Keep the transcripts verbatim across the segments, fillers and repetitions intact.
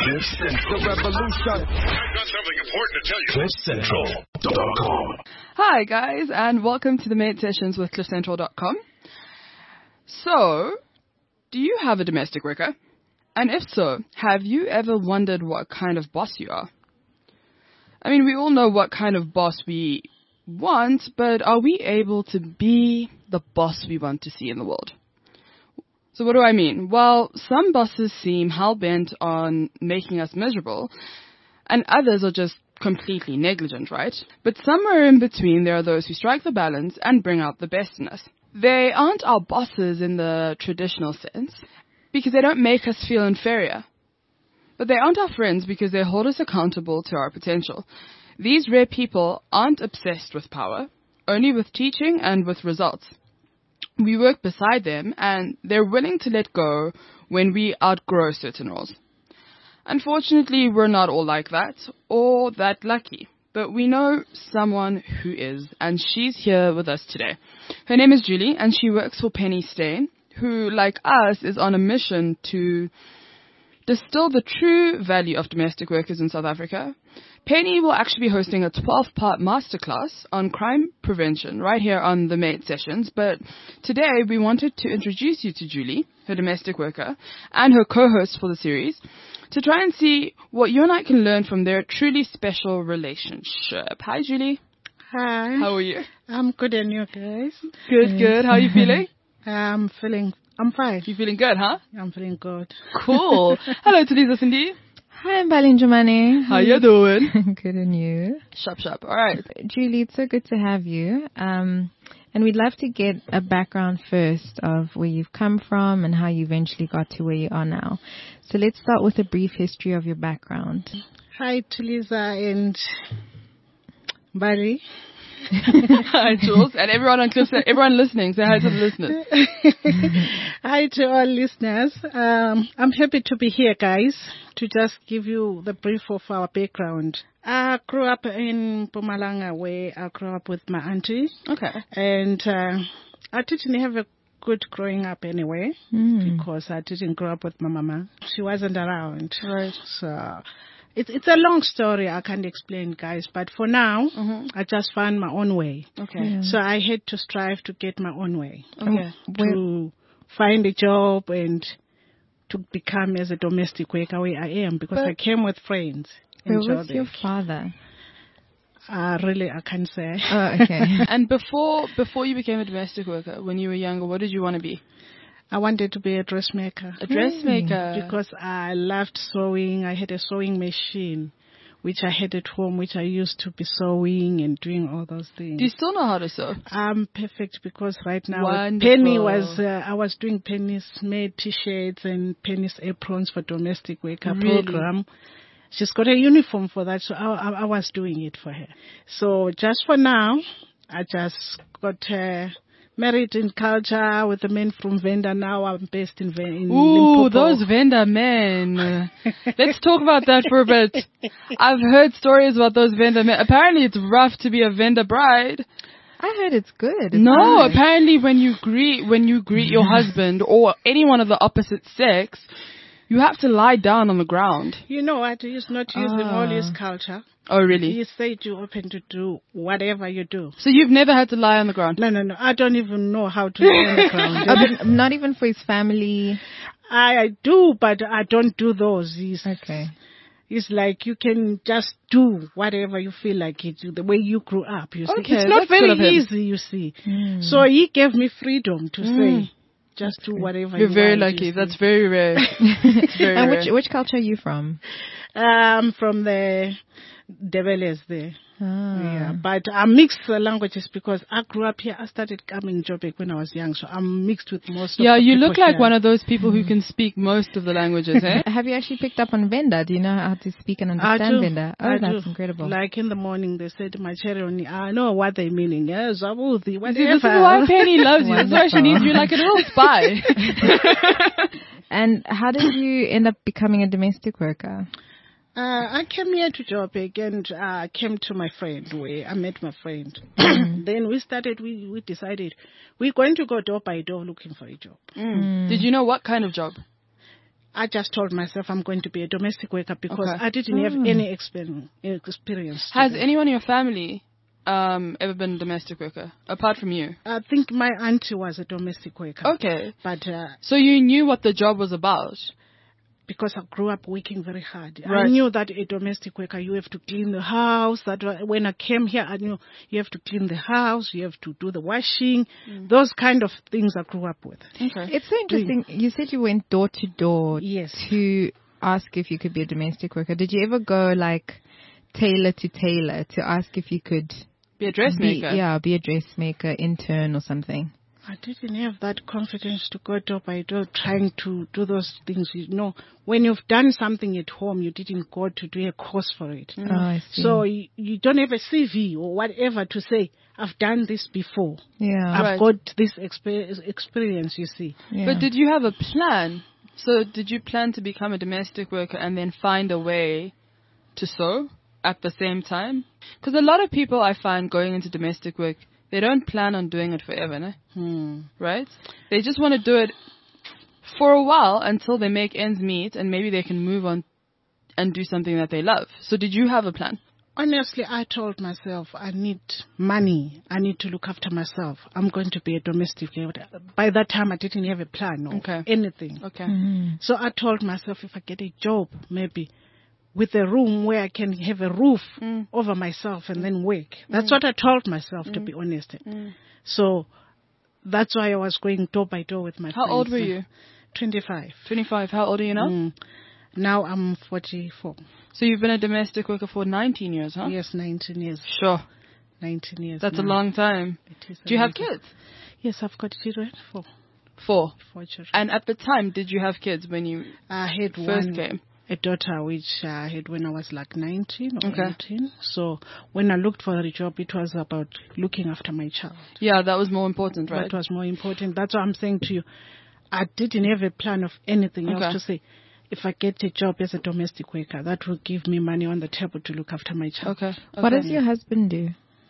The revolution. I've got something important to tell you. cliff central dot com. Hi guys, and welcome to the Mate Sessions with cliff central dot com. So, do you have a domestic worker? And if so, have you ever wondered what kind of boss you are? I mean, we all know what kind of boss we want, but are we able to be the boss we want to see in the world? So what do I mean? Well, some bosses seem hell-bent on making us miserable, and others are just completely negligent, right? But somewhere in between, there are those who strike the balance and bring out the best in us. They aren't our bosses in the traditional sense, because they don't make us feel inferior. But they aren't our friends because they hold us accountable to our potential. These rare people aren't obsessed with power, only with teaching and with results. We work beside them, and they're willing to let go when we outgrow certain roles. Unfortunately, we're not all like that, or that lucky. But we know someone who is, and she's here with us today. Her name is Julie, and she works for Penny Stain, who, like us, is on a mission to distill the true value of domestic workers in South Africa. Penny will actually be hosting a twelve-part masterclass on crime prevention right here on the Mate Sessions. But today we wanted to introduce you to Julie, her domestic worker, and her co-host for the series, to try and see what you and I can learn from their truly special relationship. Hi, Julie. Hi. How are you? I'm good, and you guys? Good, good. How are you feeling? I'm feeling, I'm fine. You feeling good, huh? I'm feeling good. Cool. Hello, Talisa Cindy. Hi, I'm Balinjamani. How you doing? Good, and you? Sharp, sharp. All right. Julie, it's so good to have you. Um, and we'd love to get a background first of where you've come from and how you eventually got to where you are now. So let's start with a brief history of your background. Hi, Tulisa and Barry. Hi, Jules. And everyone on Cliff, everyone listening, say hi to the listeners. Hi to all listeners. Um, I'm happy to be here, guys, to just give you the brief of our background. I grew up in Mpumalanga, where I grew up with my auntie. Okay. And uh, I didn't have a good growing up anyway, Mm. because I didn't grow up with my mama. She wasn't around. Right. So it's it's a long story. I can't explain, guys. But for now, Mm-hmm. I just found my own way. Okay. Yeah. So I had to strive to get my own way, Okay. to find a job and to become as a domestic worker where I am, because But- I came with friends. in Where was Joburg. your father? Uh, really, I can't say. Oh, okay. And before before you became a domestic worker, when you were younger, what did you want to be? I wanted to be a dressmaker. A dressmaker. Because I loved sewing. I had a sewing machine, which I had at home, which I used to be sewing and doing all those things. Do you still know how to sew? I'm perfect, because right now Wonderful. Penny was, uh, I was doing Penny's made T-shirts and Penny's aprons for domestic worker Really? program. She's got a uniform for that, so I, I, I was doing it for her. So just for now, I just got uh, married in culture with a man from Venda. Now I'm based in, Ven- in Ooh, Limpopo. those vendor men. Let's talk about that for a bit. I've heard stories about those vendor men. Apparently it's rough to be a vendor bride. I heard it's good. It's No, nice. apparently when you greet when you greet your husband or anyone of the opposite sex, you have to lie down on the ground. You know what? He's not using all his Ah. culture. Oh, really? He said you're open to do whatever you do. So you've never had to lie on the ground? No, no, no. I don't even know how to do on the ground. Oh, but not even for his family. I, I do, but I don't do those. He's, Okay. it's like you can just do whatever you feel like you do, the way you grew up, you see. Okay, it's not that's good of very him. easy, you see. Mm. So he gave me freedom to Mm. say, just do whatever You're you very want, you lucky. see. That's very rare. It's very And rare. which which culture are you from? Um, from the Debeles there. Ah. Yeah, but I mixed the languages because I grew up here. I started coming Joburg when I was young, so I'm mixed with most of Yeah, the you people look like here. one of those people who can speak most of the languages, eh? Have you actually picked up on Venda? Do you know how to speak and I understand do. Venda? Oh, I that's do. incredible. Like in the morning, they said, my children, I know what they meaning. Yeah, Zabuthi, See, whatever. this is why Penny loves you. That's why she needs you like a little spy. And how did you end up becoming a domestic worker? Uh, I came here to Joburg and I uh, came to my friend where I met my friend. Then we started, we, we decided we're going to go door by door looking for a job. Mm. Did you know what kind of job? I just told myself I'm going to be a domestic worker because Okay. I didn't have Mm. any experience. experience to Has do. anyone in your family um, ever been a domestic worker, apart from you? I think my auntie was a domestic worker. Okay. But uh, So you knew what the job was about. because I grew up working very hard, Right. I knew that a domestic worker, you have to clean the house. That wa- when I came here, I knew you have to clean the house, you have to do the washing, Mm. those kind of things I grew up with. Okay. It's so interesting. You said you went door to door Yes. to ask if you could be a domestic worker. Did you ever go like tailor to tailor to ask if you could Be a be, dressmaker. yeah, be a dressmaker, intern or something? I didn't have that confidence to go door by door trying to do those things. You know, when you've done something at home, you didn't go to do a course for it. Oh, I see. So you, you don't have a C V or whatever to say, I've done this before. yeah. I've Right. got this exper- experience, you see. yeah. But did you have a plan? So did you plan to become a domestic worker and then find a way to sew at the same time? Because a lot of people I find going into domestic work, they don't plan on doing it forever, no? Hmm. Right? They just want to do it for a while until they make ends meet and maybe they can move on and do something that they love. So did you have a plan? Honestly, I told myself, I need money. I need to look after myself. I'm going to be a domestic worker. By that time, I didn't have a plan or Okay. anything. Okay. Mhm. So I told myself, if I get a job, maybe with a room where I can have a roof Mm. over myself and then work. That's what I told myself, to be honest. Mm. So that's why I was going door by door with my How friends. old were you? twenty-five. twenty-five. How old are you now? Mm. Now I'm forty-four. So you've been a domestic worker for nineteen years, huh? Yes, nineteen years. Sure. nineteen years. That's a now. long time. It is a Do you have long time. kids? Yes, I've got children. Four. Four. Four children. And at the time, did you have kids when you I had first one, came? a daughter which I had when I was like nineteen or Okay. eighteen. So when I looked for a job, it was about looking after my child. Yeah, that was more important, right? That was more important. That's what I'm saying to you. I didn't have a plan of anything Okay. else to say. If I get a job as a domestic worker, that will give me money on the table to look after my child. Okay. okay. What does your husband do?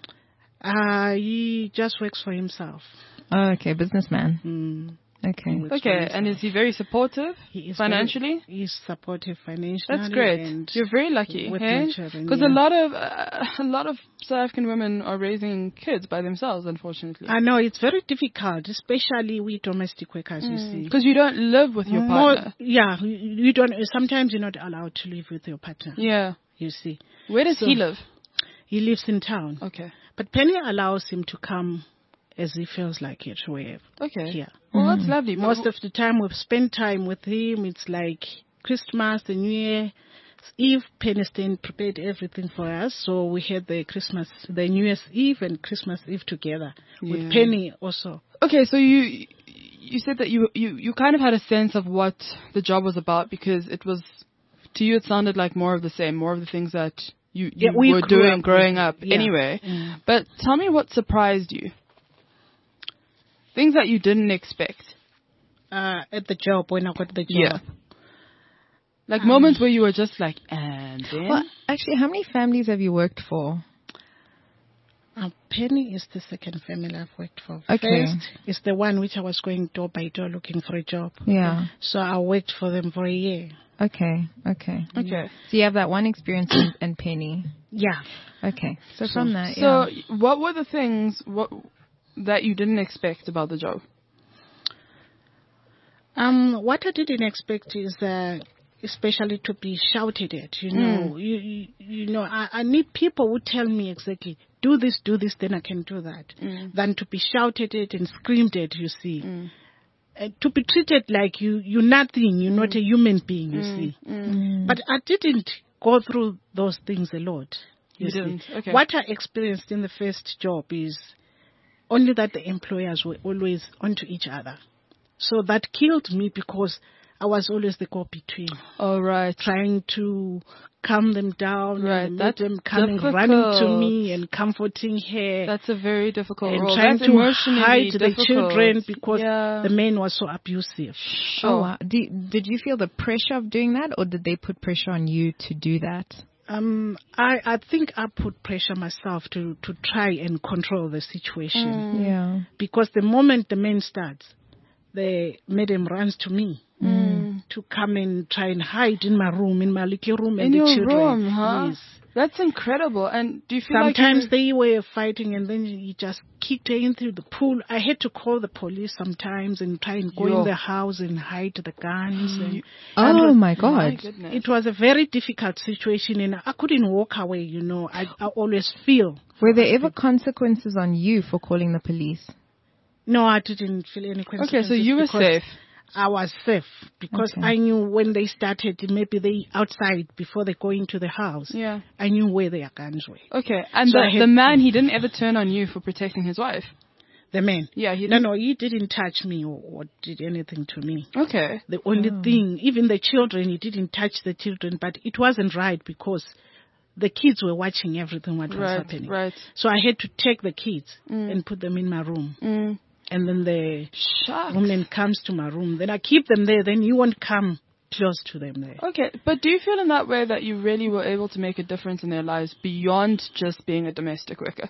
Uh, he just works for himself. Oh, okay, businessman. Mm. Okay. Works for Okay, himself. and is he very supportive He is financially? Very, he's supportive financially. That's great. And You're very lucky, with hey? my children, Because yeah. a lot of uh, a lot of South African women are raising kids by themselves, unfortunately. I know it's very difficult, especially we domestic workers. You see, Because you don't live with your More- partner. yeah, you you don't. Sometimes you're not allowed to live with your partner. Yeah. You see, Where does So- he live? he lives in town, Okay. but Penny allows him to come as he feels like it. Wherever. Okay. Yeah. Well, that's lovely. but Most of the time we've spent time with him. It's like Christmas, the New Year Eve. Penny Stain prepared everything for us, so we had the Christmas, the New Year's Eve and Christmas Eve together Yeah. with Penny also. Okay, so you you said that you, you you kind of had a sense of what the job was about because it was to you it sounded like more of the same, more of the things that you, you Yeah, we were grew doing up growing with- up yeah. anyway. Mm. But tell me what surprised you. Things that you didn't expect. Uh, at the job when I got the job. Yeah. Like Um, moments where you were just like, and then? Well, actually, how many families have you worked for? Uh, Penny is the second family I've worked for. Okay. First is the one which I was going door by door looking for a job. Yeah. So I worked for them for a year. Okay. Okay. Okay. So you have that one experience in, in Penny. Yeah. Okay. So, from that, So, yeah. what were the things what that you didn't expect about the job? Um, what I didn't expect is, uh, especially to be shouted at. You know, you, you you know, I, I need people who tell me exactly, do this, do this, then I can do that, than to be shouted at and screamed at. You see, uh, to be treated like you you're nothing, you're not a human being. You see, Mm. but I didn't go through those things a lot. You see. didn't? Okay. What I experienced in the first job is only that the employers were always onto each other. So that killed me because I was always the go-between, All right. trying to calm them down, Right, and that's make them coming difficult. running to me and comforting her, That's a very difficult and role. trying That's to emotionally hide the difficult. children because yeah. the man was so abusive. Sure. Oh, wow. Did, did you feel the pressure of doing that, or did they put pressure on you to do that? Um, I, I think I put pressure myself to, to try and control the situation Mm. Yeah. because the moment the man starts, the madam runs to me. Mm. to come and try and hide in my room, in my little room, In and the your children. room, huh? Yes. That's incredible. And do you feel Sometimes like you, they were fighting, and then you just kicked her into the pool. I had to call the police sometimes and try and go Yo. in the house and hide the guns. And Oh my my God. goodness. it was a very difficult situation, and I couldn't walk away. You know, I, I always feel. Were there ever consequences on you for calling the police? No, I didn't feel any consequences. Okay, so you were because safe. I was safe because Okay. I knew when they started, maybe they outside before they go into the house. Yeah. I knew where their guns were. Okay. And So I the, had the man, to- he didn't ever turn on you for protecting his wife. The man. Yeah, he No, didn't. no, he didn't touch me or, or did anything to me. Okay. The only Oh. thing, even the children, he didn't touch the children, but it wasn't right because the kids were watching everything what was Right, happening. right. So I had to take the kids Mm. and put them in my room. Mm. And then the Shucks. woman comes to my room. Then I keep them there. Then you won't come close to them there. Okay, but do you feel in that way that you really were able to make a difference in their lives beyond just being a domestic worker?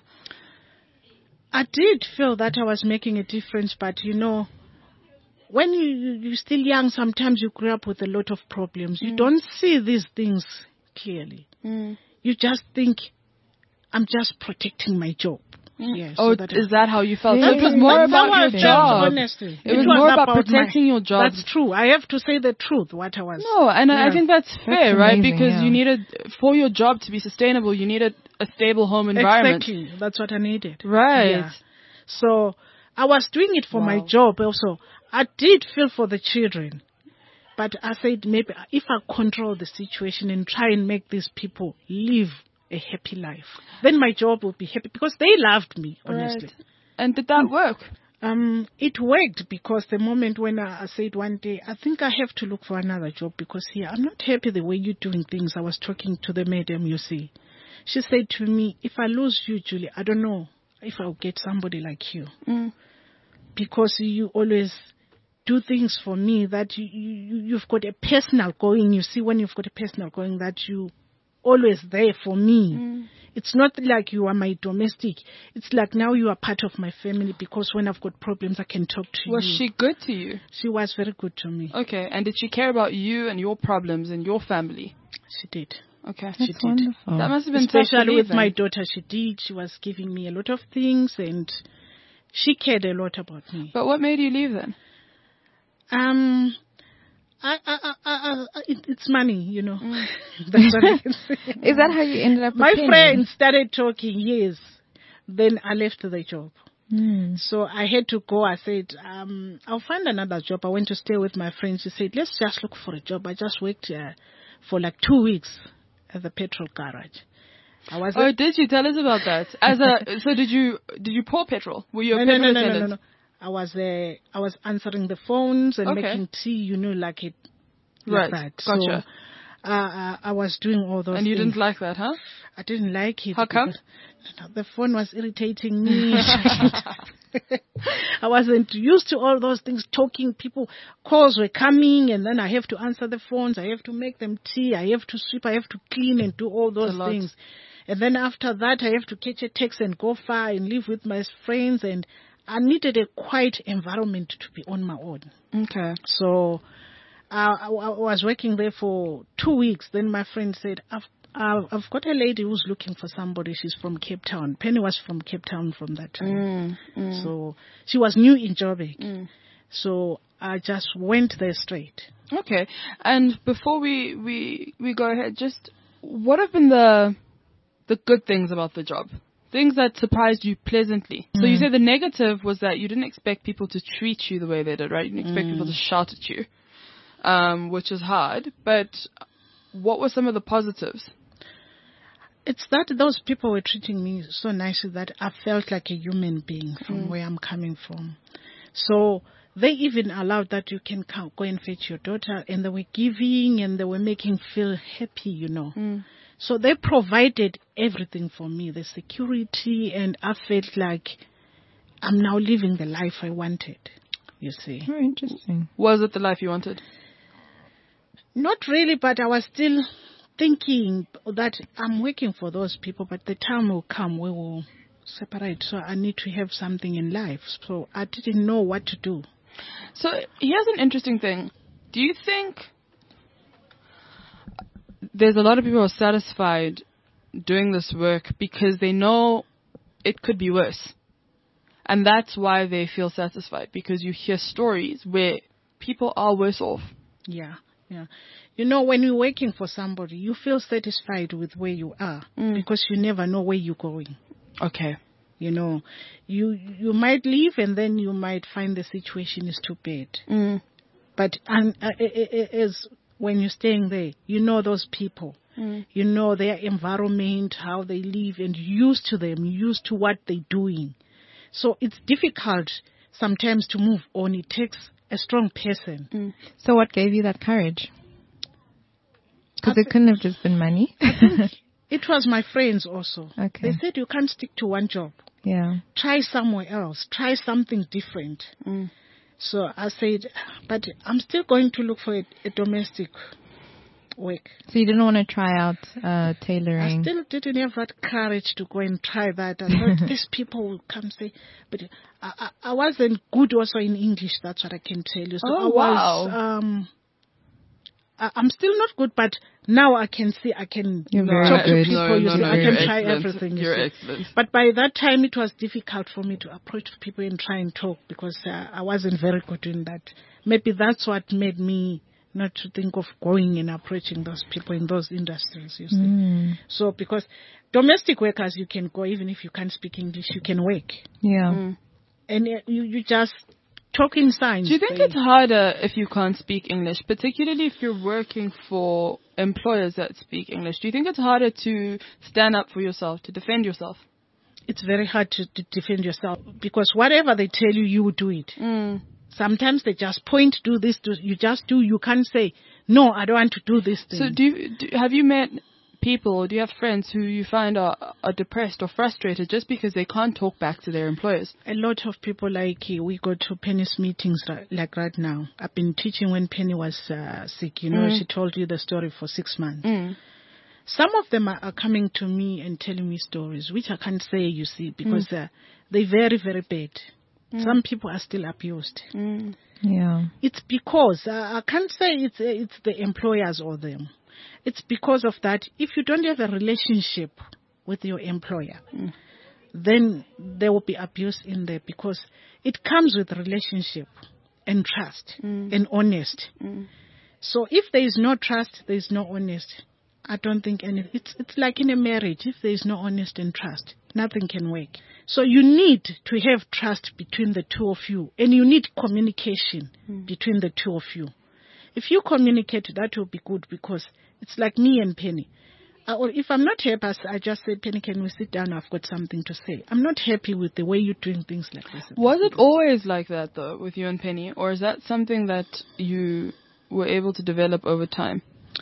I did feel that I was making a difference, but you know, when you, you- you're still young, sometimes you grow up with a lot of problems. You don't see these things clearly. Mm. You just think, I'm just protecting my job. Yeah, so Oh, that is that how you felt? So Really? it was more That's about how I your felt, job. honestly. It was more about protecting my- your job. That's true. I have to say the truth, what I was. No, and I I Yeah. think that's fair, That's right? amazing, Because yeah. you needed, for your job to be sustainable, you needed a stable home environment. Exactly. That's what I needed. Right. Yeah. So I was doing it for my Wow. job also. I did feel for the children. But I said maybe if I control the situation and try and make these people live a happy life, then my job will be happy because they loved me, honestly. Right. And did that work? Um, it worked because the moment when I, I said one day, I think I have to look for another job because here I'm not happy the way you're doing things. I was talking to the madam, you see. She said to me, if I lose you, Julie, I don't know if I'll get somebody like you. Mm. Because you always do things for me that you, you, you've got a personal going. You see, when you've got a personal going that you always there for me. Mm. It's not like you are my domestic. It's like now you are part of my family because when I've got problems, I can talk to Was you. she good to you? She was very good to me. Okay, and did she care about you and your problems and your family? She did. Okay. She That's did. wonderful. That must have been tough to Especially leave with my then. daughter, she did. She was giving me a lot of things and she cared a lot about me. But what made you leave then? Um, I, I, I, I, I, it, it's money, you know. That's what I can say. Is that how you ended up with My Penny? friends started talking, yes. Then I left the job. Hmm. So I had to go. I said, um, I'll find another job. I went to stay with my friends. She said, let's just look for a job. I just worked uh, for like two weeks at the petrol garage. I was Oh, did you tell us about that? As a so did you did you pour petrol? Were you a no, no, petrol no, no, no, attendant? no, no. I was uh, I was answering the phones and Okay. making tea, you know, like it. Right, Like that. gotcha. So, uh, uh, I was doing all those And you things. didn't like that, huh? I didn't like it. How come? because- no, the phone was irritating me. I wasn't used to all those things, talking. People, calls were coming, and then I have to answer the phones. I have to make them tea. I have to sweep. I have to clean and do all those a lot. things. And then after that, I have to catch a taxi and go far and live with my friends. And I needed a quiet environment to be on my own. Okay. So uh, I, I was working there for two weeks. Then my friend said, I've, I've, I've got a lady who's looking for somebody. She's from Cape Town. Penny was from Cape Town from that time. Mm, mm, So she was new in Joburg. mm. So I just went there straight. Okay. And before we, we, we go ahead, just what have been the the good things about the job? Things that surprised you pleasantly. So you said the negative was that you didn't expect people to treat you the way they did, right? You didn't expect people to shout at you, um, which is hard. But what were some of the positives? It's that those people were treating me so nicely that I felt like a human being from where I'm coming from. So they even allowed that you can come, go and fetch your daughter, and they were giving and they were making feel happy, you know. Mm. So they provided everything for me, the security, and I felt like I'm now living the life I wanted, you see. Very interesting. Was it the life you wanted? Not really, but I was still thinking that I'm working for those people, but the time will come we will separate, so I need to have something in life. So I didn't know what to do. So here's an interesting thing. Do you think there's a lot of people who are satisfied doing this work because they know it could be worse? And that's why they feel satisfied, because you hear stories where people are worse off. Yeah, yeah. You know, when you're working for somebody, you feel satisfied with where you are Mm. because you never know where you're going. Okay. You know, you you might leave and then you might find the situation is too bad. Mm. But um, uh, as when you're staying there, you know those people. Mm. You know their environment, how they live, and you're used to them, you're used to what they're doing. So it's difficult sometimes to move on. It takes a strong person. Mm. So what gave you that courage? Because it couldn't have just been money. It was my friends also. Okay. They said you can't stick to one job. Yeah. Try somewhere else. Try something different. Mm. So I said, but I'm still going to look for a, a domestic work. So you didn't want to try out uh, I tailoring? still didn't have that courage to go and try that. I thought these people will come say, but I, I, I wasn't good also in English. That's what I can tell you. So Oh, I was, wow. um, I, I'm still not good, but now I can see I can You're very talk good. to people. No, you no, see, no, I you're can try excellent. everything. You You're see. excellent. But by that time, it was difficult for me to approach people and try and talk because uh, I wasn't very good in that. Maybe that's what made me not to think of going and approaching those people in those industries, you see. Mm. So because domestic workers, you can go even if you can't speak English, you can work. Yeah. Mm. And uh, you, you just talk in signs. Do you think They- it's harder if you can't speak English, particularly if you're working for employers that speak English? Do you think it's harder to stand up for yourself, to defend yourself? It's very hard to, to defend yourself because whatever they tell you, you will do it. Mm. Sometimes they just point, do this, do, you just do. You can't say, no, I don't want to do this thing. So do you, do, have you met people, or do you have friends who you find are, are depressed or frustrated just because they can't talk back to their employers? A lot of people like uh, we go to Penny's meetings right, like right now. I've been teaching when Penny was uh, sick. You know, Mm. she told you the story for six months. Mm. Some of them are, are coming to me and telling me stories, which I can't say, you see, because uh, they're very, very bad. Mm. Some people are still abused. Mm. Yeah. It's because, uh, I can't say it's, uh, it's the employers or them. It's because of that. If you don't have a relationship with your employer, Mm. then there will be abuse in there because it comes with relationship and trust Mm. and honest. Mm. So if there is no trust, there is no honest. I don't think any. It's it's like in a marriage. If there is no honest and trust, nothing can work. So you need to have trust between the two of you, and you need communication Mm. between the two of you. If you communicate, that will be good because it's like me and Penny. Uh, or if I'm not happy, I just say, Penny, can we sit down? I've got something to say. I'm not happy with the way you're doing things like this. Was it always like that, though, with you and Penny? Or is that something that you were able to develop over time?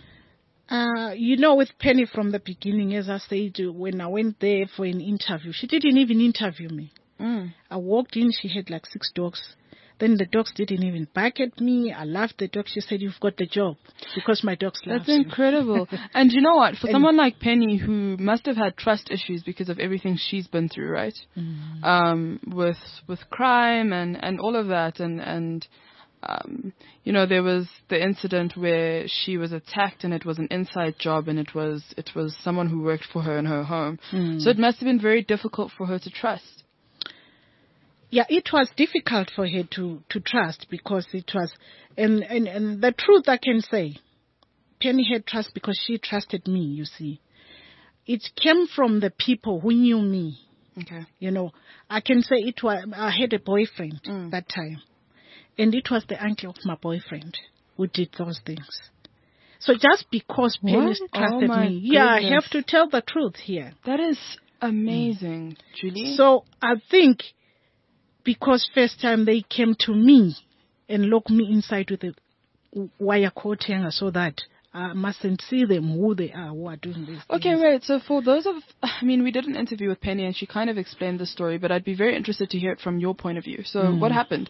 Uh, you know, with Penny from the beginning, as I said, when I went there for an interview, she didn't even interview me. Mm. I walked in, she had like six dogs. Then the dogs didn't even bark at me. I laughed the dog. She said, you've got the job because my dogs love That's you. incredible. And you know what? For And- someone like Penny, who must have had trust issues because of everything she's been through, right? Mm. Um, with with crime and, and all of that, and and um, you know, there was the incident where she was attacked, and it was an inside job, and it was it was someone who worked for her in her home. Mm. So it must have been very difficult for her to trust. Yeah, it was difficult for her to, to trust because it was, and, and, and the truth I can say, Penny had trust because she trusted me, you see. It came from the people who knew me. Okay. You know, I can say it was, I had a boyfriend Mm. that time. And it was the uncle of my boyfriend who did those things. So just because Penny What? trusted Oh, my me, yeah, I goodness. have to tell the truth here. That is amazing, Julie. So I think because first time they came to me and locked me inside with a wire coating so that I mustn't see them who they are who are doing this. Okay, wait. So for those of, I mean, we did an interview with Penny, and she kind of explained the story, but I'd be very interested to hear it from your point of view. So Mm. what happened?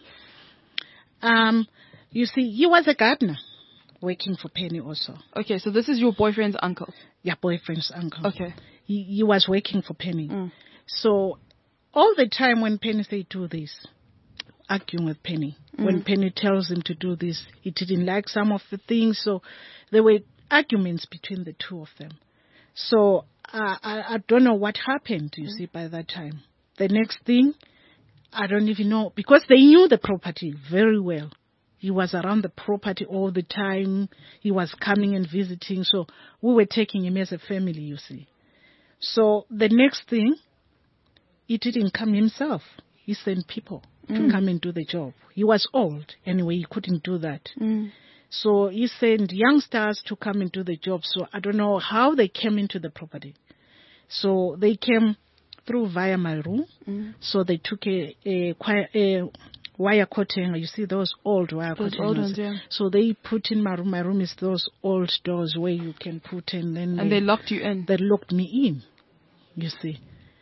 Um, you see, he was a gardener working for Penny also. Okay, so this is your boyfriend's uncle. Yeah, boyfriend's uncle. Okay. He, he was working for Penny. Mm. So all the time when Penny said do this, arguing with Penny. Mm. When Penny tells him to do this, he didn't like some of the things. So there were arguments between the two of them. So uh, I, I don't know what happened, you mm. see, by that time. The next thing, I don't even know, because they knew the property very well. He was around the property all the time. He was coming and visiting. So we were taking him as a family, you see. So the next thing, he didn't come himself. He sent people mm. to come and do the job. He was old. Anyway, he couldn't do that. Mm. So he sent youngsters to come and do the job. So I don't know how they came into the property. So they came through via my room. Mm. So they took a, a, a wire curtain. You see those old wire those curtains. Old ones, yeah. So they put in my room. My room is those old doors where you can put in. And, and they, they locked you in? They locked me in, you see.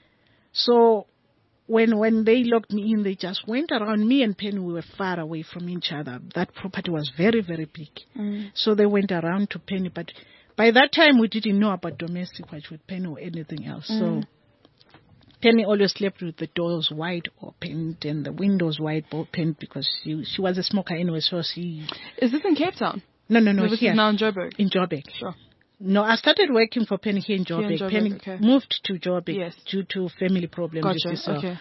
So when when they locked me in, they just went around. Me and Penny, we were far away from each other. That property was very, very big. Mm. So they went around to Penny. But by that time, we didn't know about domestic violence with Penny or anything else. Mm. So Penny always slept with the doors wide open and the windows wide open because she she was a smoker anyway. So she... Is this in Cape Town? No, no, no. no this here. is now in Joburg? In Joburg. Sure. No, I started working for Penny here in Joburg. Here in Joburg Penny okay. moved to Joburg yes. due to family problems. Gotcha. So, okay.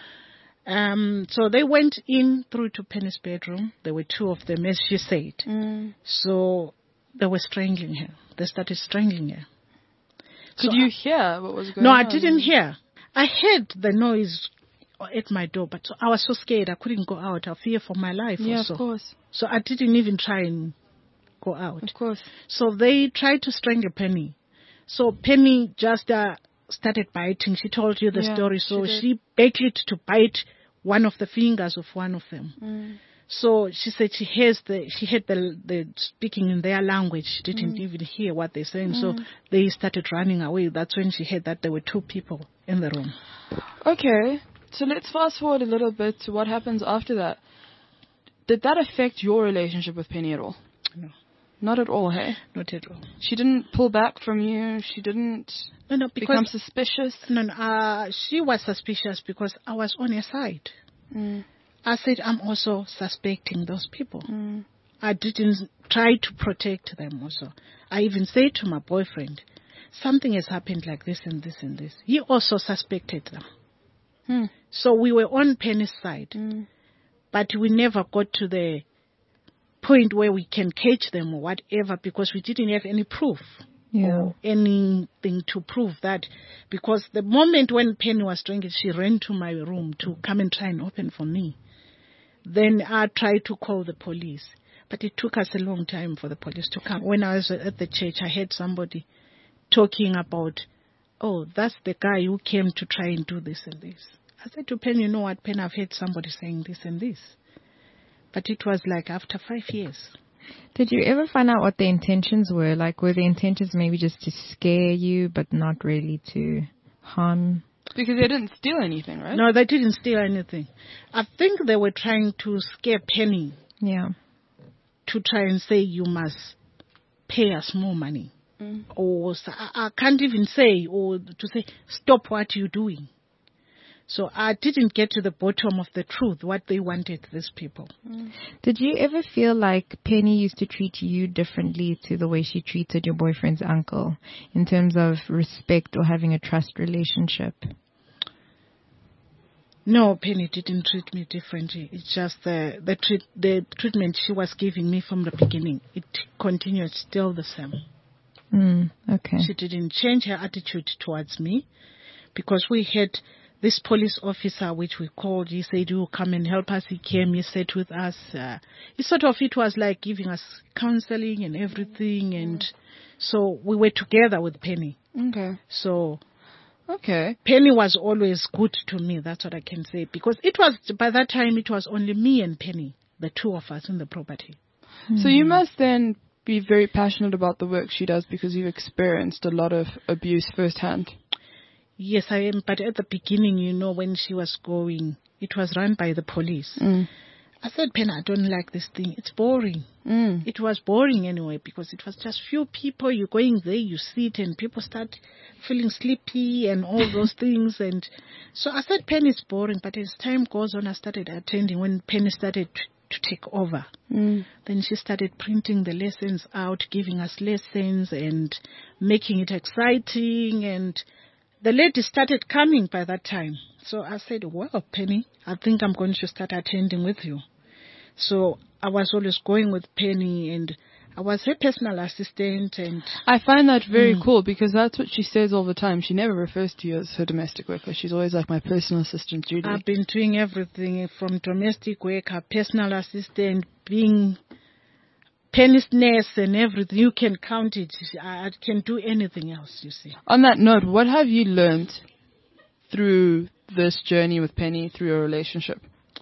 um, so they went in through to Penny's bedroom. There were two of them, as she said. Mm. So they were strangling her. They started strangling her. Could so you I, hear what was going no, on? No, I didn't hear. I heard the noise at my door, but I was so scared I couldn't go out. I fear for my life. Yeah, also. of course. So I didn't even try and go out. Of course. So they tried to strangle Penny. So Penny just uh, started biting. She told you the yeah, story. So she, she begged to bite one of the fingers of one of them. Mm. So she said she hears the she heard the the speaking in their language. She didn't mm. even hear what they're saying. Mm. So they started running away. That's when she heard that there were two people in the room. Okay. So let's fast forward a little bit to what happens after that. Did that affect your relationship with Penny at all? No. Not at all, hey? Not at all. She didn't pull back from you? She didn't no, no, become suspicious? No, no. Uh, she was suspicious because I was on her side. Mm. I said, I'm also suspecting those people. Mm. I didn't try to protect them also. I even said to my boyfriend, something has happened like this and this and this. He also suspected them. Hmm. So we were on Penny's side. Mm. But we never got to the point where we can catch them or whatever because we didn't have any proof yeah. or anything to prove that. Because the moment when Penny was drinking, she ran to my room to come and try and open for me. Then I tried to call the police. But it took us a long time for the police to come. When I was at the church, I heard somebody talking about, oh, that's the guy who came to try and do this and this. I said to Penny, you know what, Penny, I've heard somebody saying this and this. But it was like after five years. Did you ever find out what the intentions were? Like, were the intentions maybe just to scare you, but not really to harm? Because they didn't steal anything, right? No, they didn't steal anything. I think they were trying to scare Penny. Yeah. To try and say, you must pay us more money. Mm. Or I, I can't even say, or to say, stop what you're doing. So I didn't get to the bottom of the truth, what they wanted, these people. Mm. Did you ever feel like Penny used to treat you differently to the way she treated your boyfriend's uncle in terms of respect or having a trust relationship? No, Penny didn't treat me differently. It's just the the, treat, the treatment she was giving me from the beginning. It continued still the same. Mm, okay. She didn't change her attitude towards me because we had this police officer, which we called. He said, you come and help us. He came, he sat with us. Uh, it sort of, it was like giving us counseling and everything. And so we were together with Penny. Okay. So... Okay. Penny was always good to me, that's what I can say. Because it was, by that time, it was only me and Penny, the two of us in the property. So you must then be very passionate about the work she does because you've experienced a lot of abuse firsthand. Yes, I am. But at the beginning, you know, when she was going, it was run by the police. Mm. I said, Penny, I don't like this thing. It's boring. Mm. It was boring anyway because it was just few people. You're going there, you sit, and people start feeling sleepy and all those things. And so I said, Penny, it's boring. But as time goes on, I started attending when Penny started to take over. Mm. Then she started printing the lessons out, giving us lessons and making it exciting. And the ladies started coming by that time. So I said, well, Penny, I think I'm going to start attending with you. So I was always going with Penny, and I was her personal assistant. And I find that very Mm. cool because that's what she says all the time. She never refers to you as her domestic worker. She's always like my personal assistant, Julie. I've been doing everything from domestic work, her personal assistant, being Penny's nurse and everything. You can count it. I I can do anything else, you see. On that note, what have you learned through this journey with Penny, through your relationship?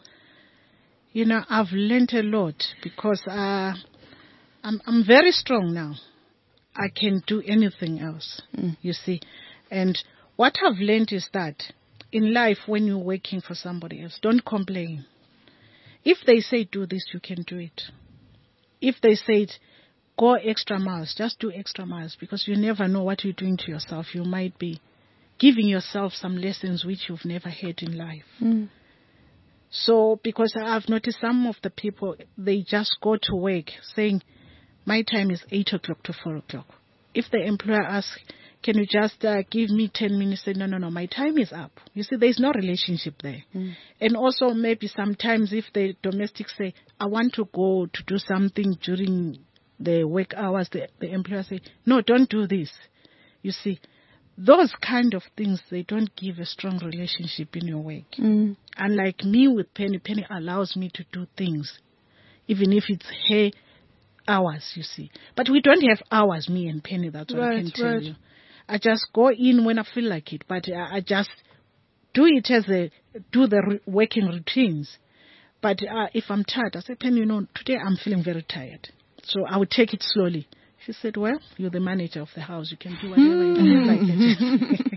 You know, I've learned a lot because uh, I'm I'm very strong now. I can do anything else, Mm. you see. And what I've learned is that in life, when you're working for somebody else, don't complain. If they say do this, you can do it. If they say go extra miles, just do extra miles because you never know what you're doing to yourself. You might be giving yourself some lessons which you've never had in life. Mm. So, because I've noticed some of the people, they just go to work saying, my time is eight o'clock to four o'clock. If the employer asks, can you just uh, give me ten minutes? Say, no, no, no, my time is up. You see, there's no relationship there. Mm. And also maybe sometimes if the domestics say, I want to go to do something during the work hours, the, the employer say, no, don't do this. You see, those kind of things, they don't give a strong relationship in your work. Mm. Unlike me with Penny, Penny allows me to do things, even if it's her hours, you see. But we don't have hours, me and Penny, that's what I Right, can tell right. you. I just go in when I feel like it, but I, I just do it as a, do the re- working routines. But uh, if I'm tired, I say, Penny, you know, today I'm feeling very tired. So I would take it slowly. She said, well, you're the manager of the house. You can do whatever you feel like it.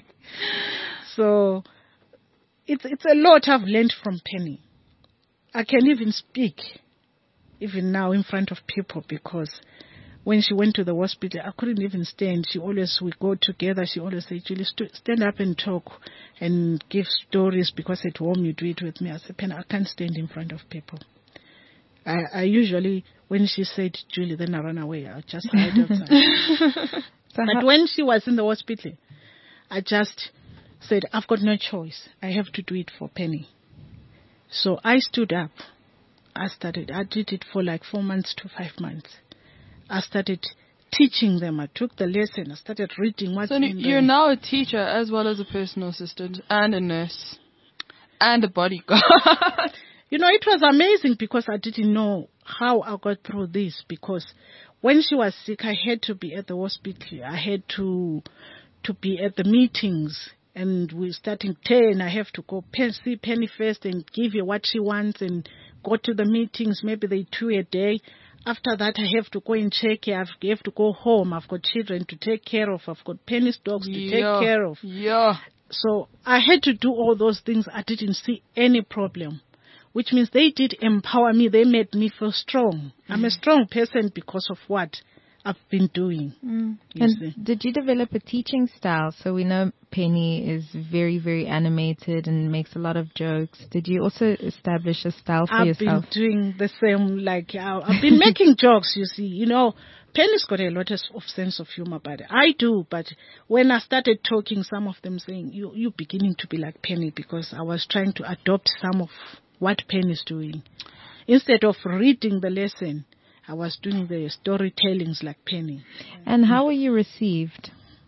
So it's it's a lot I've learned from Penny. I can even speak, even now in front of people, because when she went to the hospital, I couldn't even stand. She always, we go together, she always said, Julie, st- stand up and talk and give stories, because at home you do it with me. I said, Penny, I can't stand in front of people. I, I usually, when she said Julie, then I run away. I just hide outside. So But how- when she was in the hospital, I just said, I've got no choice. I have to do it for Penny. So I stood up. I started, I did it for like four months to five months. I started teaching them. I took the lesson. I started reading what's So in you're there. now a teacher as well as a personal assistant and a nurse and a bodyguard. You know, it was amazing because I didn't know how I got through this, because when she was sick, I had to be at the hospital. I had to to be at the meetings, and we're starting ten. I have to go pen, see Penny first and give her what she wants and go to the meetings. Maybe they two a day. After that, I have to go and check her. I have to go home. I've got children to take care of. I've got Penny's dogs to take Yeah. care of. Yeah. So I had to do all those things. I didn't see any problem, which means they did empower me. They made me feel strong. I'm a strong person because of what I've been doing. Mm. You And see. did you develop a teaching style? So we know Penny is very, very animated and makes a lot of jokes. Did you also establish a style for I've yourself? been doing the same, like, uh, I've been making jokes, you see. You know, Penny's got a lot of, of sense of humor, but I do. But when I started talking, some of them saying, you, you're beginning to be like Penny, because I was trying to adopt some of what Penny's doing. Instead of reading the lesson, I was doing the storytellings like Penny. And how were you received?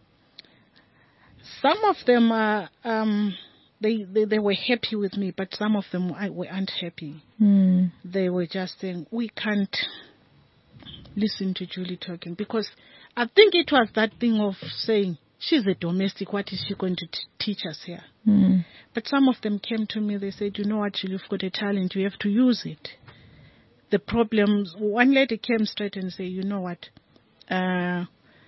Some of them are, um, they, they they were happy with me, but some of them I, were unhappy. Hmm. They were just saying, we can't listen to Julie talking, because I think it was that thing of saying, she's a domestic, what is she going to t- teach us here? Hmm. But some of them came to me, they said, you know what, Julie, you've got a talent, you have to use it. The problems, one lady came straight and said, you know what, uh,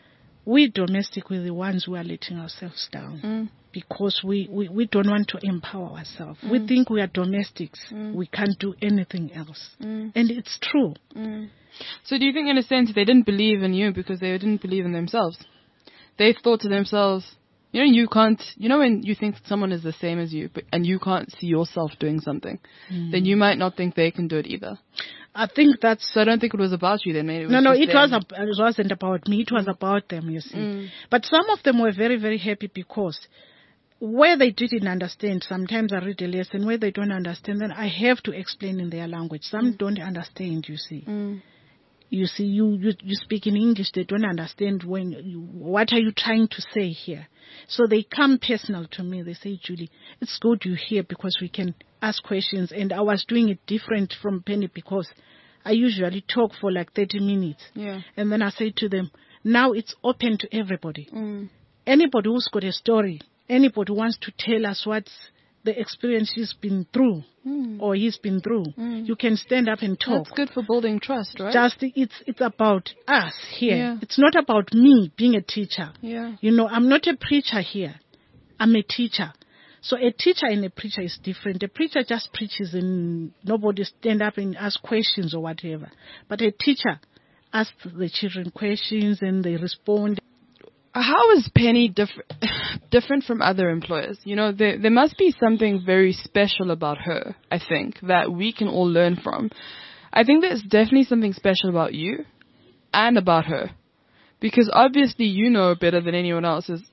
we domestic, we're the ones who are letting ourselves down. Mm. Because we, we, we don't want to empower ourselves. Mm. We think we are domestics. Mm. We can't do anything else. Mm. And it's true. Mm. So do you think in a sense they didn't believe in you because they didn't believe in themselves? They thought to themselves, you know, you can't, you know when you think someone is the same as you but, and you can't see yourself doing something, mm. then you might not think they can do it either. I think that's... So I don't think it was about you then, maybe. It was no, no, just it, was, it wasn't about me. It was mm. about them, you see. Mm. But some of them were very, very happy because where they didn't understand, sometimes I read a lesson, where they don't understand, then I have to explain in their language. Some mm. don't understand, you see. Mm. You see, you, you you speak in English, they don't understand when you, what are you trying to say here. So they come personal to me. They say, Julie, it's good you're here because we can ask questions. And I was doing it different from Penny because I usually talk for like thirty minutes. Yeah. And then I say to them, now it's open to everybody. Mm. Anybody who's got a story, anybody who wants to tell us what's the experience he's been through mm. or he's been through, mm. you can stand up and talk. That's good for building trust, right? Just it's it's about us here. Yeah. It's not about me being a teacher. Yeah. You know, I'm not a preacher here. I'm a teacher. So a teacher and a preacher is different. A preacher just preaches and nobody stand up and ask questions or whatever. But a teacher asks the children questions and they respond. How is Penny different different from other employers? You know, there there must be something very special about her, I think, that we can all learn from. I think there's definitely something special about you and about her. Because obviously you know better than anyone else is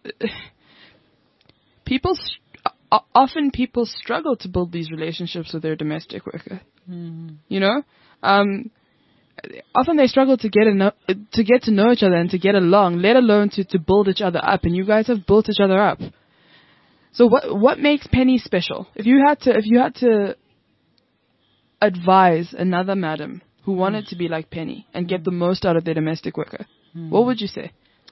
people often people struggle to build these relationships with their domestic worker. Mm. You know? Um Often they struggle to get eno- to get to know each other and to get along, let alone to, to build each other up. And you guys have built each other up. So what what makes Penny special? If you had to if you had to advise another madam who wanted mm. to be like Penny and get the most out of their domestic worker, mm. what would you say?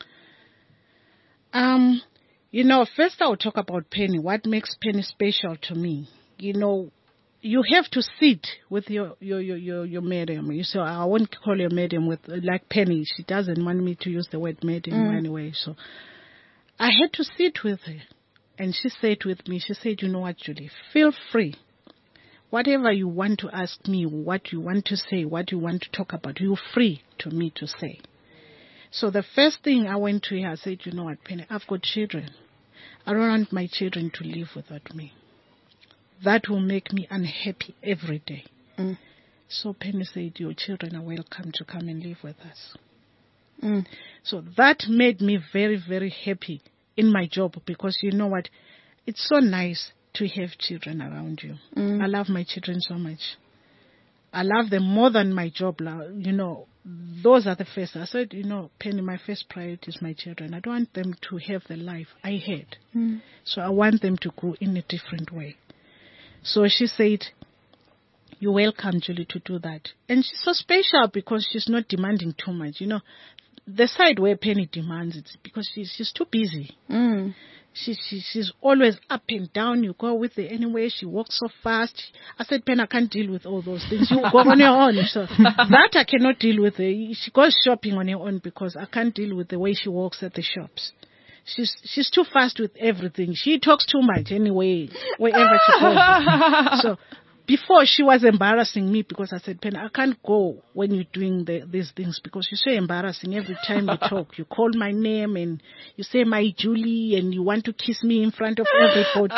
Um, you know, first I will talk about Penny. What makes Penny special to me? You know. You have to sit with your your your your, your medium. You say, I won't call her medium with like Penny. She doesn't want me to use the word medium mm. anyway. So I had to sit with her, and she said with me, she said, you know what, Julie, feel free. Whatever you want to ask me, what you want to say, what you want to talk about, you're free to me to say. So the first thing I went to her, I said, you know what, Penny, I've got children. I don't want my children to live without me. That will make me unhappy every day. Mm. So Penny said, your children are welcome to come and live with us. Mm. So that made me very, very happy in my job because you know what? It's so nice to have children around you. Mm. I love my children so much. I love them more than my job. You know, those are the first. I said, you know, Penny, my first priority is my children. I don't want them to have the life I had. Mm. So I want them to grow in a different way. So she said, you're welcome, Julie, to do that. And she's so special because she's not demanding too much. You know, the side where Penny demands it because she's, she's too busy. Mm. She, she, she's always up and down. You go with her anyway. She walks so fast. I said, Penny, I can't deal with all those things. You go on your own. So that I cannot deal with her. She goes shopping on her own because I can't deal with the way she walks at the shops. She's she's too fast with everything. She talks too much anyway, wherever she goes. So before she was embarrassing me because I said, Penny, I can't go when you're doing the, these things because you're so embarrassing. Every time you talk, you call my name and you say my Julie and you want to kiss me in front of everybody.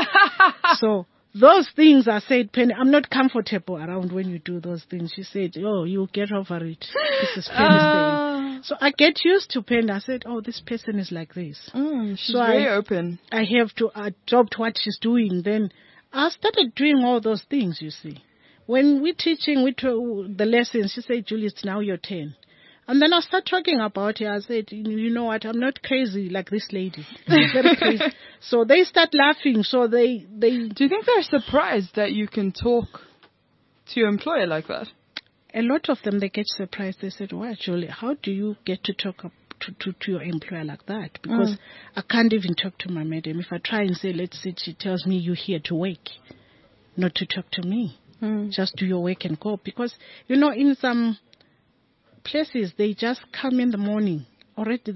So those things I said, Penny, I'm not comfortable around when you do those things. She said, oh, you get over it. This is Penny's uh. thing. So I get used to Penny. I said, oh, this person is like this. Mm, she's so very I, open. I have to adopt what she's doing. Then I started doing all those things, you see. When we're teaching we t- the lessons, she said, Julie, it's now your turn. And then I start talking about her. I said, you know what, I'm not crazy like this lady. She's very crazy. So they start laughing. So they, they... Do you think they're surprised that you can talk to your employer like that? A lot of them, they get surprised. They said, wow, Julie, how do you get to talk to, to, to your employer like that? Because mm. I can't even talk to my madam. If I try and say, let's sit, she tells me you're here to work, not to talk to me. Mm. Just do your work and go. Because, you know, in some places, they just come in the morning. Already the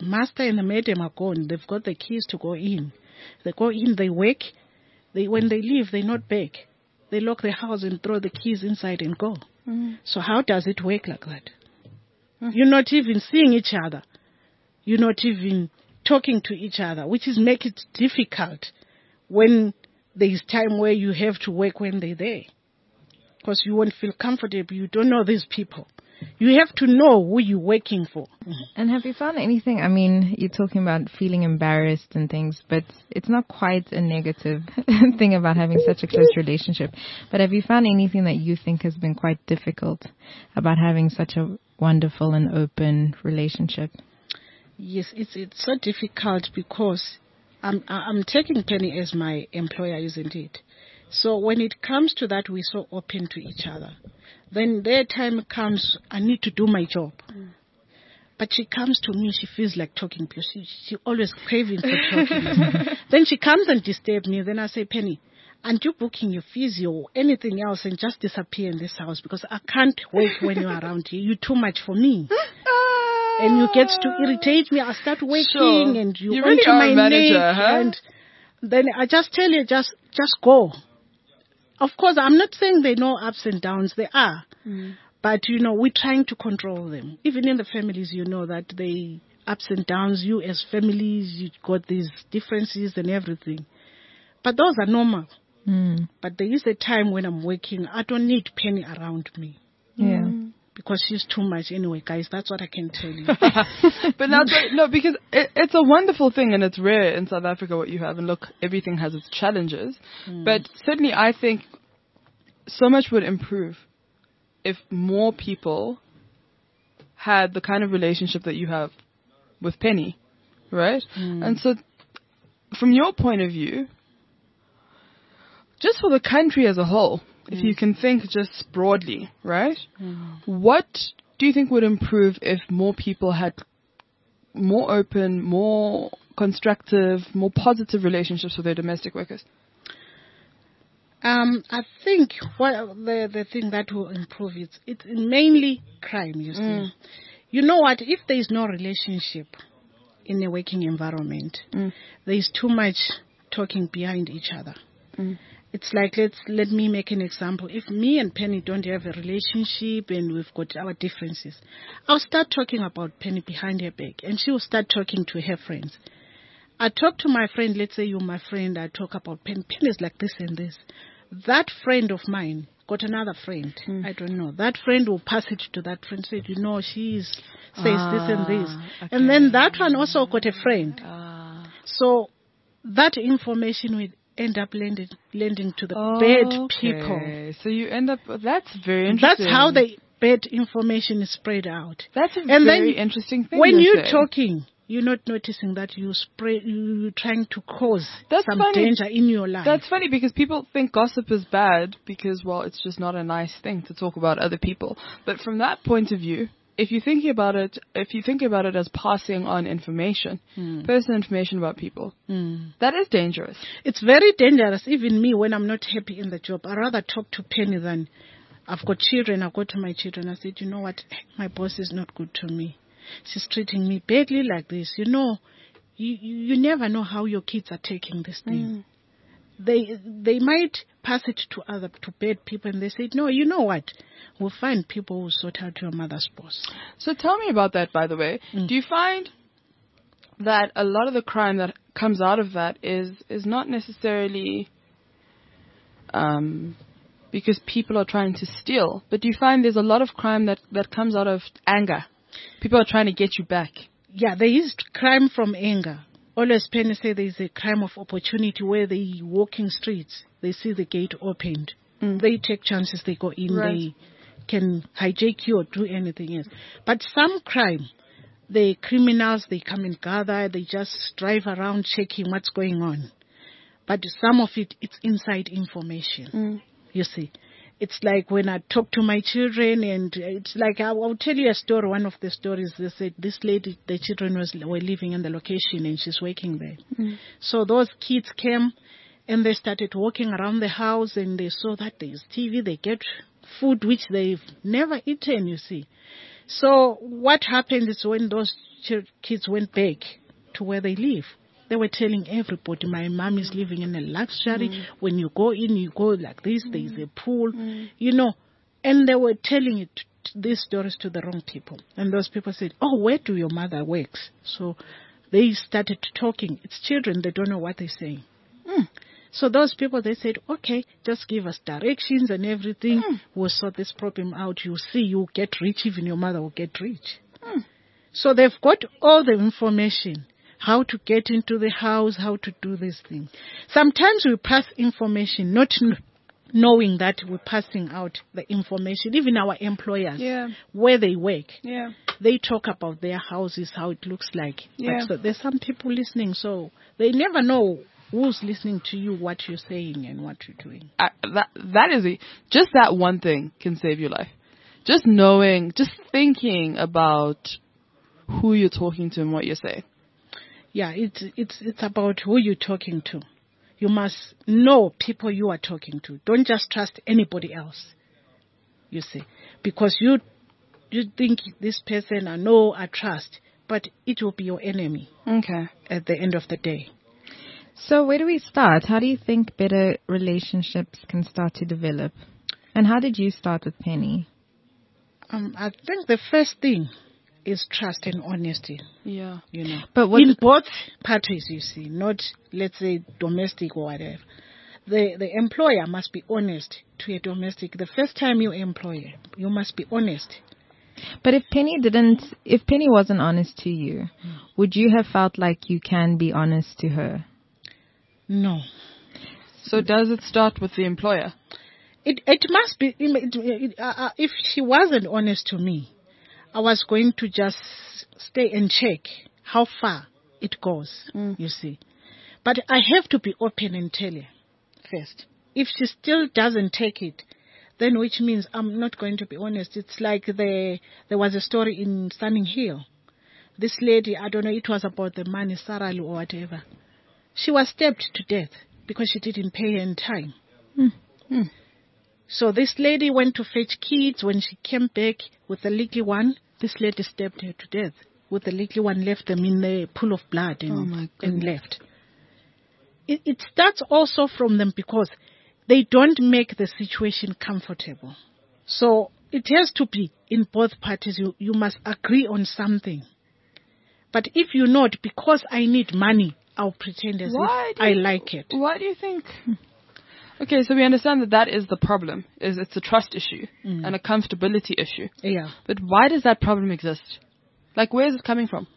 master and the madam are gone. They've got the keys to go in. They go in, they work. They, when they leave, they're not back. They lock the house and throw the keys inside and go. Mm. So how does it work like that? Mm. You're not even seeing each other. You're not even talking to each other, which is make it difficult when there is time where you have to work when they're there. Because you won't feel comfortable. You don't know these people. You have to know who you're working for. And have you found anything? I mean, you're talking about feeling embarrassed and things, but it's not quite a negative thing about having such a close relationship. But have you found anything that you think has been quite difficult about having such a wonderful and open relationship? Yes, it's it's so difficult because I'm I'm taking Penny as my employer, isn't it? So when it comes to that, we're so open to each other. Then their time comes, I need to do my job. Mm. But she comes to me, she feels like talking because she, she always craving for talking. Then she comes and disturbs me. Then I say, Penny, aren't you booking your physio or anything else and just disappear in this house because I can't work when you're around here. You're too much for me. And you get to irritate me. I start working sure. and you, you really are my a manager, neck, huh? And then I just tell you, just just go. Of course, I'm not saying there are no ups and downs. There are. Mm. But, you know, we're trying to control them. Even in the families, you know that they ups and downs. You as families, you got these differences and everything. But those are normal. Mm. But there is a time when I'm working, I don't need Penny around me. Yeah. Mm. Because she's too much anyway, guys. That's what I can tell you. But now, no, because it, it's a wonderful thing and it's rare in South Africa what you have. And look, everything has its challenges. Mm. But certainly I think so much would improve if more people had the kind of relationship that you have with Penny, right? Mm. And so from your point of view, just for the country as a whole, if you can think just broadly, right? Mm. What do you think would improve if more people had more open, more constructive, more positive relationships with their domestic workers? Um, I think what the the thing that will improve is it's mainly crime, you see. Mm. You know what? If there is no relationship in a working environment, mm. there is too much talking behind each other. Mm. It's like, let's let me make an example. If me and Penny don't have a relationship and we've got our differences, I'll start talking about Penny behind her back and she will start talking to her friends. I talk to my friend, let's say you're my friend, I talk about Penny. Penny is like this and this. That friend of mine got another friend. Mm. I don't know. That friend will pass it to that friend, say, you know, she says ah, this and this. Okay. And then that one also got a friend. Ah. So that information will end up lending, lending to the oh, bad people. Okay. So you end up, that's very interesting. That's how the bad information is spread out. That's a and very then interesting thing. When you're say. talking, you're not noticing that you spread, you're trying to cause that's some funny. danger in your life. That's funny because people think gossip is bad because, well, it's just not a nice thing to talk about other people. But from that point of view, if you think about it, if you think about it as passing on information, mm. personal information about people, mm. that is dangerous. It's very dangerous. Even me, when I'm not happy in the job, I rather talk to Penny than I've got children. I go to my children. I said, you know what? My boss is not good to me. She's treating me badly like this. You know, you you, you never know how your kids are taking this thing. Mm. They they might pass it to other to bad people, and they say, no, you know what? We'll find people who sort out your mother's boss. So tell me about that, by the way. Mm. Do you find that a lot of the crime that comes out of that is is not necessarily um, because people are trying to steal, but do you find there's a lot of crime that, that comes out of anger? People are trying to get you back. Yeah, there is crime from anger. Always Penny say there is a crime of opportunity where they walking streets, they see the gate opened. Mm. They take chances, they go in, right. They can hijack you or do anything else. But some crime, the criminals, they come and gather, they just drive around checking what's going on. But some of it, it's inside information, mm. you see. It's like when I talk to my children, and it's like I will tell you a story. One of the stories, they said this lady, the children was were living in the location, and she's working there. Mm. So those kids came, and they started walking around the house, and they saw that there's T V. They get food which they've never eaten. You see, So what happened is when those ch- kids went back to where they live, they were telling everybody, my mom is living in a luxury. Mm. When you go in, you go like this, mm. there's a pool, mm. you know. And they were telling it, these stories to the wrong people. And those people said, oh, where do your mother works? So they started talking. It's children, they don't know what they're saying. Mm. So those people, they said, okay, just give us directions and everything. Mm. We'll sort this problem out. You'll see, you'll get rich, even your mother will get rich. Mm. So they've got all the information, how to get into the house, how to do these things. Sometimes we pass information, not kn- knowing that we're passing out the information. Even our employers, yeah. where they work, yeah. they talk about their houses, how it looks like. Yeah. But so there's some people listening, so they never know who's listening to you, what you're saying, and what you're doing. Uh, that that is a, just that one thing can save your life. Just knowing, just thinking about who you're talking to and what you're saying. Yeah, it's it's it's about who you're talking to. You must know people you are talking to. Don't just trust anybody else. You see, because you you think this person I know, I trust, but it will be your enemy. Okay. At the end of the day. So where do we start? How do you think better relationships can start to develop? And how did you start with Penny? Um, I think the first thing is trust and honesty. Yeah. You know, but what in both parties, you see, not, let's say, domestic or whatever. The the employer must be honest to a domestic. The first time you employ, you must be honest. But if Penny didn't, if Penny wasn't honest to you, mm. would you have felt like you can be honest to her? No. So does it start with the employer? It it must be. It, it, uh, if she wasn't honest to me, I was going to just stay and check how far it goes, mm. you see. But I have to be open and tell her first. If she still doesn't take it, then which means I'm not going to be honest. It's like the there was a story in Stunning Hill. This lady, I don't know, it was about the money, Saralu or whatever. She was stabbed to death because she didn't pay in time. Mm. Mm. So this lady went to fetch kids. When she came back with the little one, this lady stabbed her to death. With the little one, left them in the pool of blood and, oh my and left. It, it starts also from them because they don't make the situation comfortable. So it has to be in both parties. You, you must agree on something. But if you not, because I need money, I'll pretend as why if I you, like it. Why do you think? Okay, so we understand that that is the problem. Is it's a trust issue mm. and a comfortability issue. Yeah. But why does that problem exist? Like, where is it coming from?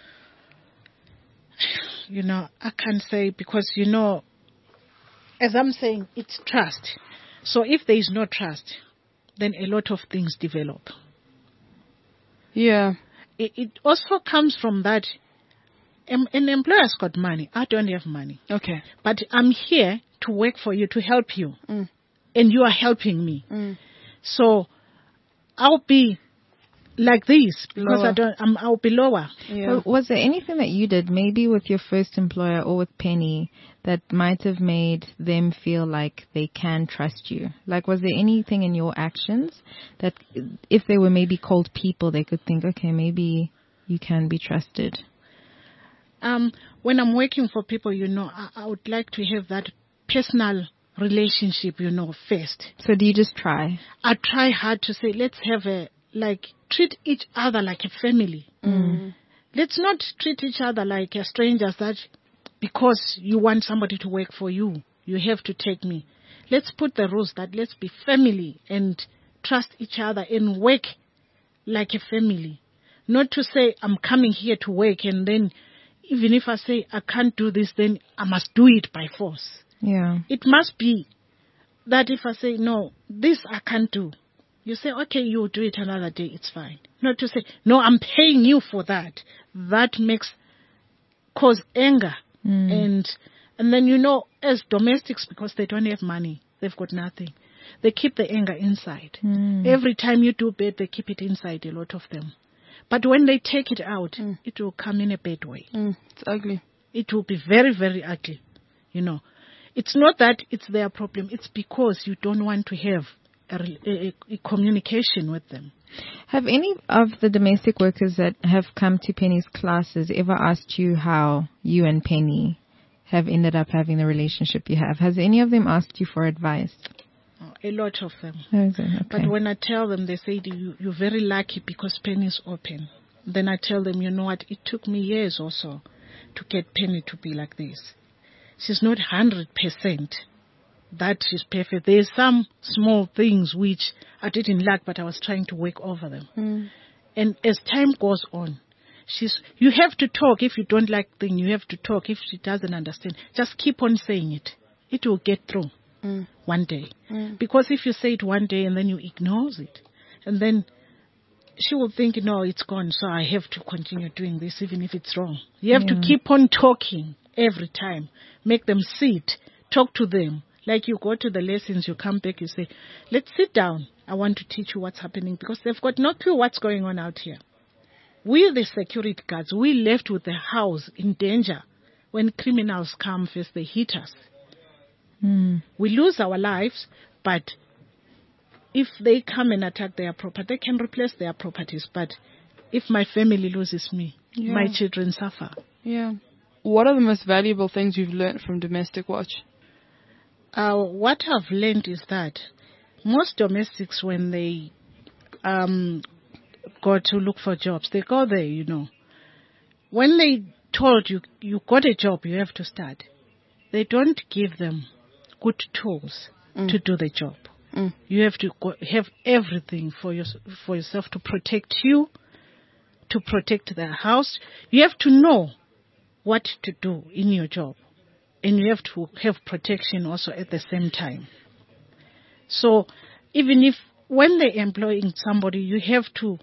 You know, I can't say because, you know, as I'm saying, it's trust. So if there is no trust, then a lot of things develop. Yeah. It, it also comes from that um, an employer's got money. I don't have money. Okay. But I'm here to work for you, to help you. Mm. And you are helping me. Mm. So I'll be like this because lower. I don't, I'm, I'll be lower. Yeah. Well, was there anything that you did, maybe with your first employer or with Penny, that might have made them feel like they can trust you? Like, was there anything in your actions that if they were maybe cold people, they could think, okay, maybe you can be trusted? Um, when I'm working for people, you know, I, I would like to have that personal relationship, you know, first. So do you just try? I try hard to say, let's have a, like, treat each other like a family. Mm. Let's not treat each other like a strangers that because you want somebody to work for you, you have to take me. Let's put the rules that let's be family and trust each other and work like a family. Not to say I'm coming here to work and then even if I say I can't do this, then I must do it by force. Yeah. It must be that if I say, no, this I can't do, you say, okay, you'll do it another day, it's fine. Not to say, no, I'm paying you for that. That makes, cause anger. Mm. And and then, you know, as domestics, because they don't have money, they've got nothing, they keep the anger inside. Mm. Every time you do bad, they keep it inside, a lot of them. But when they take it out, mm. it will come in a bad way. Mm. It's ugly. It will be very, very ugly, you know. It's not that it's their problem. It's because you don't want to have a, a, a communication with them. Have any of the domestic workers that have come to Penny's classes ever asked you how you and Penny have ended up having the relationship you have? Has any of them asked you for advice? Oh, a lot of them. Oh, is it? Okay. But when I tell them, they say, you, you're very lucky because Penny's open. Then I tell them, you know what, it took me years also to get Penny to be like this. She's not one hundred percent that she's perfect. There's some small things which I didn't like, but I was trying to work over them. Mm. And as time goes on, she's, you have to talk. If you don't like thing, you have to talk. If she doesn't understand, just keep on saying it. It will get through Mm. one day. Mm. Because if you say it one day and then you ignore it, and then she will think, no, it's gone, so I have to continue doing this even if it's wrong. You have Yeah. to keep on talking every time. Make them sit. Talk to them. Like you go to the lessons, you come back, you say, let's sit down. I want to teach you what's happening because they've got no clue what's going on out here. We, the security guards, we left with the house in danger. When criminals come first, they hit us. Mm. We lose our lives, but if they come and attack their property, they can replace their properties. But if my family loses me, Yeah. my children suffer. Yeah. What are the most valuable things you've learned from Domestic Watch? Uh, what I've learned is that most domestics, when they um, go to look for jobs, they go there, you know. When they told you, you got a job, you have to start, they don't give them good tools Mm. to do the job. Mm. You have to go, have everything for, your, for yourself to protect you, to protect the house. You have to know what to do in your job. And you have to have protection also at the same time. So even if when they're employing somebody, you have to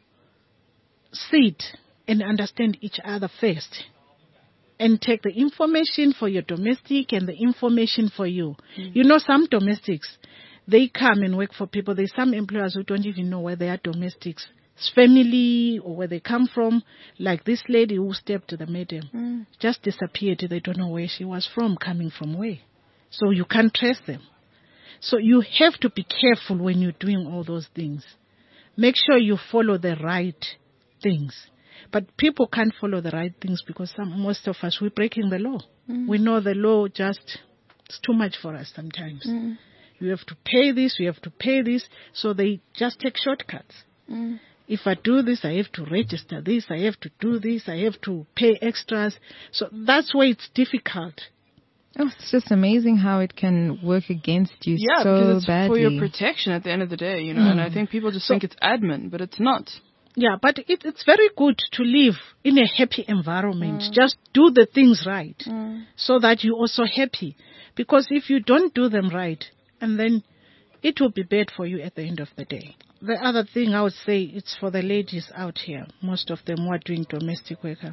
sit and understand each other first. And take the information for your domestic and the information for you. Mm. You know, some domestics, they come and work for people. There's some employers who don't even know where they are domestics, family or where they come from. Like this lady who stepped to the madam, mm. just disappeared. They don't know where she was from, coming from where. So you can't trace them. So you have to be careful when you're doing all those things. Make sure you follow the right things. But people can't follow the right things because some, most of us, we're breaking the law. Mm. We know the law just, it's too much for us sometimes. Mm. You have to pay this, you have to pay this, so they just take shortcuts. Mm. If I do this, I have to register this, I have to do this, I have to pay extras. So that's why it's difficult. Oh, it's just amazing how it can work against you yeah, so because it's badly. for your protection at the end of the day, you know, mm. and I think people just so, think it's admin, but it's not. Yeah, but it, it's very good to live in a happy environment. Mm. Just do the things right mm. so that you're also happy. Because if you don't do them right, and then it will be bad for you at the end of the day. The other thing I would say, it's for the ladies out here, most of them who are doing domestic work.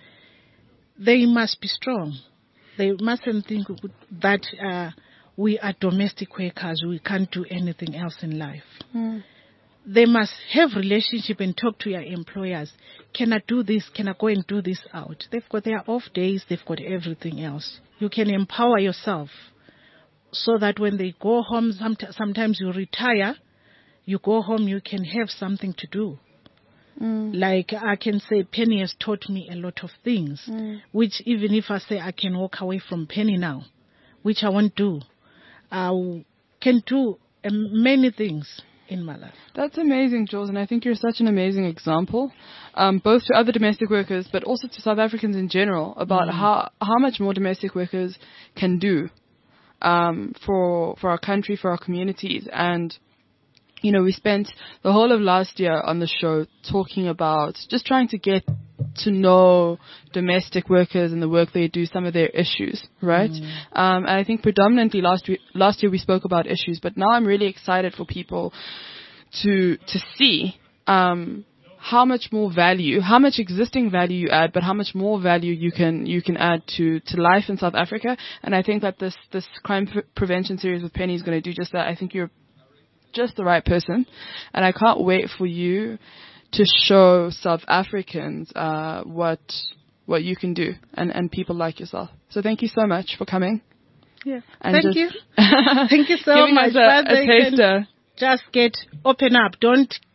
They must be strong. They mustn't think that uh, we are domestic workers, we can't do anything else in life. Mm. They must have relationship and talk to your employers. Can I do this? Can I go and do this out? They've got their off days. They've got everything else. You can empower yourself so that when they go home, sometimes you retire, you go home, you can have something to do. Mm. Like I can say, Penny has taught me a lot of things, mm. which even if I say I can walk away from Penny now, which I won't do, I can do uh, many things in my life. That's amazing, Jules, and I think you're such an amazing example, um, both to other domestic workers, but also to South Africans in general, about mm. how how much more domestic workers can do um, for for our country, for our communities. And you know, we spent the whole of last year on the show talking about just trying to get to know domestic workers and the work they do, some of their issues, right? Mm. Um, and I think predominantly last we, last year we spoke about issues, but now I'm really excited for people to to see um, how much more value, how much existing value you add, but how much more value you can you can add to, to life in South Africa. And I think that this this crime pre- prevention series with Penny is going to do just that. I think you're just the right person, and I can't wait for you to show South Africans uh, what what you can do, and, and people like yourself. So thank you so much for coming. Yeah, and thank you. Thank you so giving much. us a, a taster. Just get open up. Don't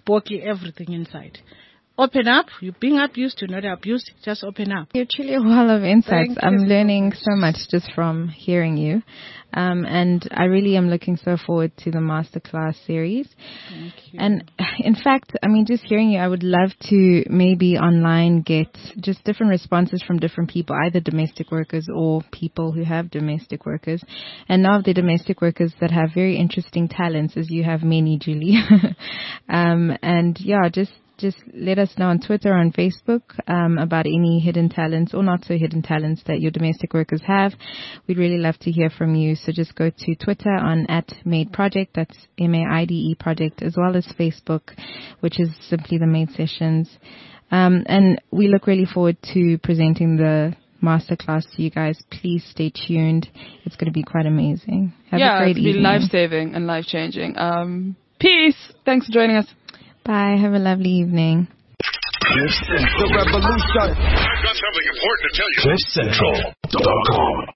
Borky everything inside. Open up. You're being abused. You're not abused. Just open up. You're truly a wall of insights. Thank I'm you so learning much. so much just from hearing you. Um, and I really am looking so forward to the masterclass series. Thank you. And in fact, I mean, just hearing you, I would love to maybe online get just different responses from different people, either domestic workers or people who have domestic workers. And now of the domestic workers that have very interesting talents, as you have many, Julie. um, and yeah, just Just let us know on Twitter or on Facebook um, about any hidden talents or not so hidden talents that your domestic workers have. We'd really love to hear from you. So just go to Twitter on at Maid Project, that's M A I D E Project, as well as Facebook, which is simply the Maid Sessions. Um, and we look really forward to presenting the masterclass to you guys. Please stay tuned. It's going to be quite amazing. Have yeah, a great it's going to be evening. life-saving and life-changing. Um, peace. Thanks for joining us. Bye. Have a lovely evening. Cliff Central. The revolution. I've got something important to tell you. Cliff Central dot com.